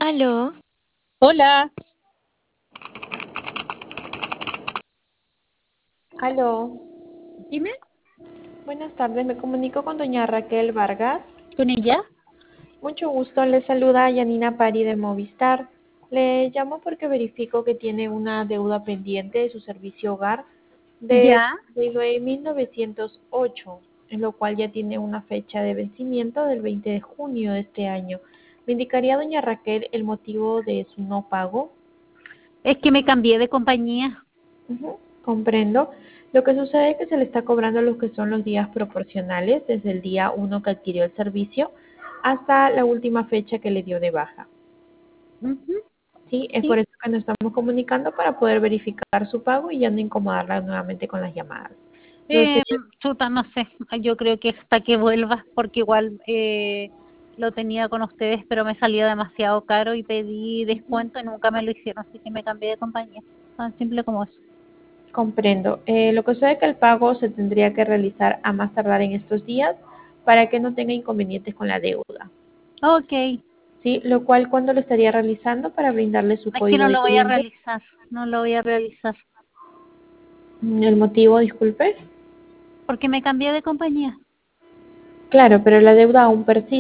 Aló, Hola, aló. dime, Buenas tardes, me comunico con doña Raquel Vargas. ¿con ella? Mucho gusto, le saluda Yanina Pari de Movistar. Le llamo porque verifico que tiene una deuda pendiente de su servicio hogar de Ya. 9.908, en lo cual ya tiene una fecha de vencimiento del 20 de junio de este año. ¿Me indicaría, doña Raquel, el motivo de su no pago? Es que me cambié de compañía. Ujú, comprendo. Lo que sucede es que se le está cobrando lo que son los días proporcionales desde el día 1 que adquirió el servicio hasta la última fecha que le dio de baja. Ujú. Sí, es por Sí. eso que nos estamos comunicando para poder verificar su pago y ya no incomodarla nuevamente con las llamadas. Me gustaría, Chuta, no sé, yo creo que hasta que vuelva, porque igual lo tenía con ustedes, pero me salía demasiado caro y pedí descuento y nunca me lo hicieron, así que me cambié de compañía. Tan simple como eso. comprendo. Lo que sucede es que el pago se tendría que realizar a más tardar en estos días para que no tenga inconvenientes con la deuda. Ok, Sí, lo cual cuando lo estaría realizando para brindarle su es que código no de lo voy a cliente. realizar, no lo voy a realizar, El motivo, disculpe. porque me cambié de compañía. Claro, pero la deuda aún persiste.